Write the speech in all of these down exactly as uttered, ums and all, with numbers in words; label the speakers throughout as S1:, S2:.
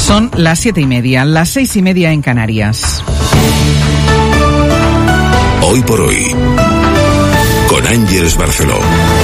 S1: Son las siete y media, las seis y media en Canarias.
S2: Hoy por hoy, con Ángeles Barceló.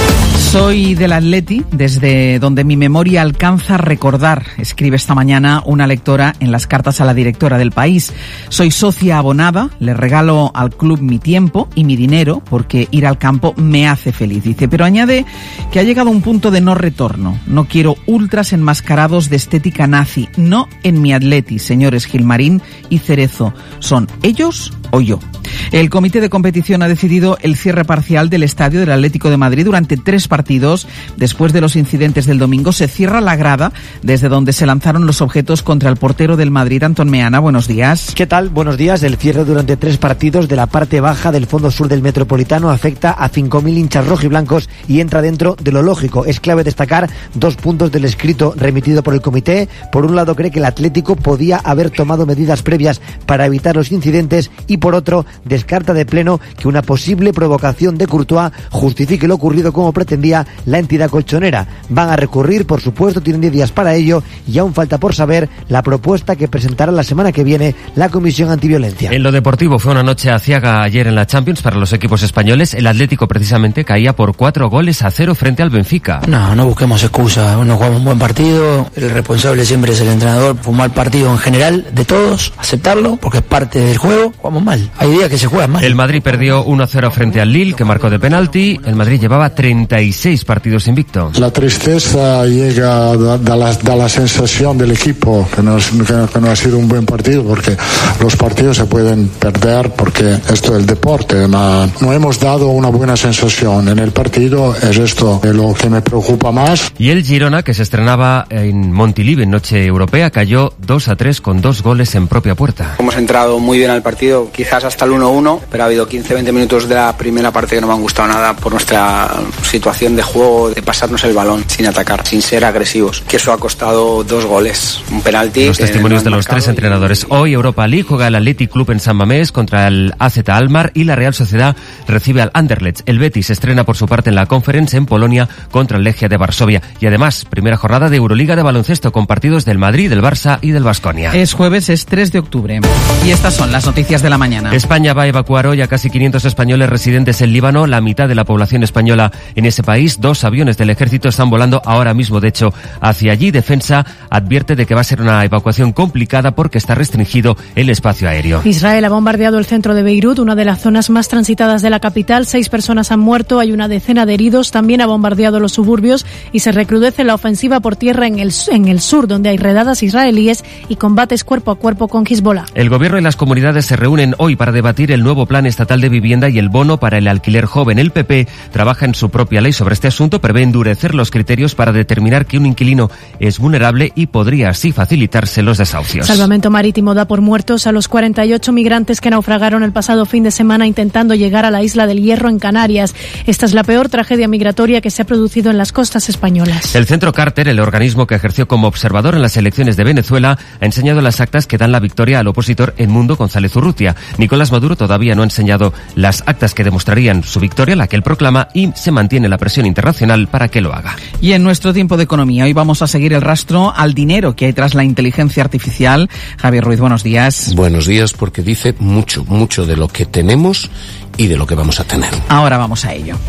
S1: Soy del Atleti, desde donde mi memoria alcanza a recordar, escribe esta mañana una lectora en las cartas a la directora del País. Soy socia abonada, le regalo al club mi tiempo y mi dinero porque ir al campo me hace feliz, dice. Pero añade que ha llegado a un punto de no retorno. No quiero ultras enmascarados de estética nazi, no en mi Atleti, señores Gilmarín y Cerezo. Son ellos o yo. El comité de competición ha decidido el cierre parcial del estadio del Atlético de Madrid durante tres partidos. Después de los incidentes del domingo, se cierra la grada desde donde se lanzaron los objetos contra el portero del Madrid, Antón Meana. Buenos días.
S3: ¿Qué tal? Buenos días. El cierre durante tres partidos de la parte baja del fondo sur del Metropolitano afecta a cinco mil hinchas rojiblancos y entra dentro de lo lógico. Es clave destacar dos puntos del escrito remitido por el comité. Por un lado, cree que el Atlético podía haber tomado medidas previas para evitar los incidentes y por otro, descarta de pleno que una posible provocación de Courtois justifique lo ocurrido como pretendía la entidad colchonera. Van a recurrir, por supuesto, tienen diez días para ello y aún falta por saber la propuesta que presentará la semana que viene la Comisión Antiviolencia.
S4: En lo deportivo fue una noche aciaga ayer en la Champions para los equipos españoles. El Atlético precisamente caía por cuatro goles a cero frente al Benfica.
S5: No, no busquemos excusas. No jugamos un buen partido. El responsable siempre es el entrenador. Fue un mal partido en general de todos. Aceptarlo porque es parte del juego. Jugamos mal. Hay días que se juegan mal.
S4: El Madrid perdió uno a cero frente al Lille, que marcó de penalti. El Madrid llevaba treinta y seis partidos invicto.
S6: La tristeza llega da la, da la sensación del equipo que no, es, que, que no ha sido un buen partido, porque los partidos se pueden perder porque esto es el deporte. No, no hemos dado una buena sensación en el partido, es esto de lo que me preocupa más.
S4: Y el Girona, que se estrenaba en Montilivi en noche europea, cayó dos a tres con dos goles en propia puerta.
S7: Hemos entrado muy bien al partido, quizás hasta el uno uno, pero ha habido quince a veinte minutos de la primera parte que no me han gustado nada por nuestra situación de juego, de pasarnos el balón sin atacar, sin ser agresivos, que eso ha costado dos goles, un penalti.
S4: Los testimonios de los tres entrenadores. Hoy Europa League juega el Athletic Club en San Mamés contra el A Z Alkmaar y la Real Sociedad recibe al Anderlecht. El Betis se estrena por su parte en la Conference en Polonia contra el Legia de Varsovia. Y además, primera jornada de Euroliga de baloncesto con partidos del Madrid, del Barça y del Baskonia.
S1: Es jueves, es tres de octubre. Y estas son las noticias de la mañana.
S4: España va a evacuar hoy a casi quinientos españoles residentes en Líbano, la mitad de la población española en ese país. Dos aviones del ejército están volando ahora mismo, de hecho, hacia allí. Defensa advierte de que va a ser una evacuación complicada porque está restringido el espacio aéreo.
S8: Israel ha bombardeado el centro de Beirut, una de las zonas más transitadas de la capital. Seis personas han muerto, hay una decena de heridos. También ha bombardeado los suburbios y se recrudece la ofensiva por tierra en el, en el sur, donde hay redadas israelíes y combates cuerpo a cuerpo con Hezbollah.
S4: El gobierno y las comunidades se reúnen hoy para debatir el nuevo plan estatal de vivienda y el bono para el alquiler joven. El P P trabaja en su propia ley sobre este asunto, prevé endurecer los criterios para determinar que un inquilino es vulnerable y podría así facilitarse los desahucios.
S8: Salvamento Marítimo da por muertos a los cuarenta y ocho migrantes que naufragaron el pasado fin de semana intentando llegar a la isla del Hierro en Canarias. Esta es la peor tragedia migratoria que se ha producido en las costas españolas.
S4: El Centro Carter, el organismo que ejerció como observador en las elecciones de Venezuela, ha enseñado las actas que dan la victoria al opositor Edmundo González Urrutia. Nicolás Maduro todavía no ha enseñado las actas que demostrarían su victoria, la que él proclama, y se mantiene la presión internacional para que lo haga.
S1: Y en nuestro tiempo de economía, hoy vamos a seguir el rastro al dinero que hay tras la inteligencia artificial. Javier Ruiz, buenos días.
S9: Buenos días, porque dice mucho, mucho de lo que tenemos y de lo que vamos a tener.
S1: Ahora vamos a ello.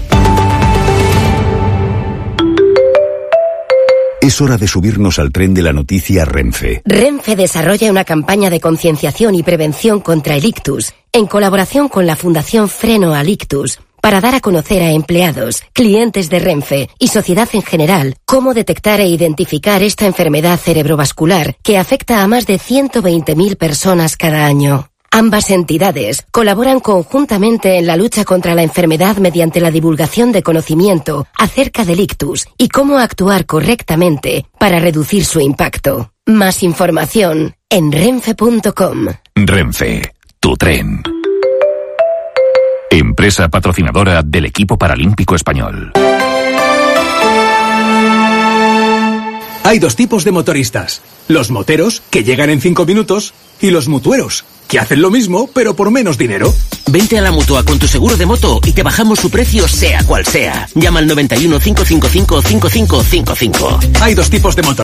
S10: Es hora de subirnos al tren de la noticia Renfe.
S11: Renfe desarrolla una campaña de concienciación y prevención contra el ictus, en colaboración con la Fundación Freno al Ictus, para dar a conocer a empleados, clientes de Renfe y sociedad en general cómo detectar e identificar esta enfermedad cerebrovascular que afecta a más de ciento veinte mil personas cada año. Ambas entidades colaboran conjuntamente en la lucha contra la enfermedad mediante la divulgación de conocimiento acerca del ictus y cómo actuar correctamente para reducir su impacto. Más información en renfe punto com.
S10: Renfe, tu tren. Empresa patrocinadora del equipo paralímpico español.
S12: Hay dos tipos de motoristas. Los moteros, que llegan en cinco minutos, y los mutueros, que hacen lo mismo, pero por menos dinero.
S13: Vente a la Mutua con tu seguro de moto y te bajamos su precio sea cual sea. Llama al noventa y uno, cinco cinco cinco, cinco cinco cinco cinco.
S12: Hay dos tipos de motoristas.